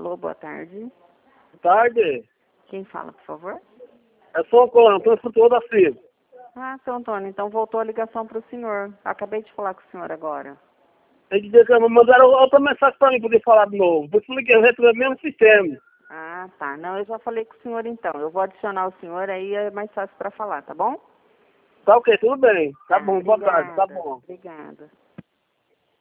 Alô, boa tarde. Boa tarde. Quem fala, por favor? É São Antônio Futuor da Silva. Ah, seu Antônio, então voltou a ligação para o senhor. Acabei de falar com o senhor agora. Tem que dizer que mandaram outra mensagem para mim poder falar de novo. Por isso liguei, eu retornei o mesmo sistema. Ah, tá. Não, eu já falei com o senhor então. Eu vou adicionar o senhor, aí é mais fácil para falar, tá bom? Tá ok, tudo bem. Tá bom, boa tarde, tá Obrigada. bom. Obrigada.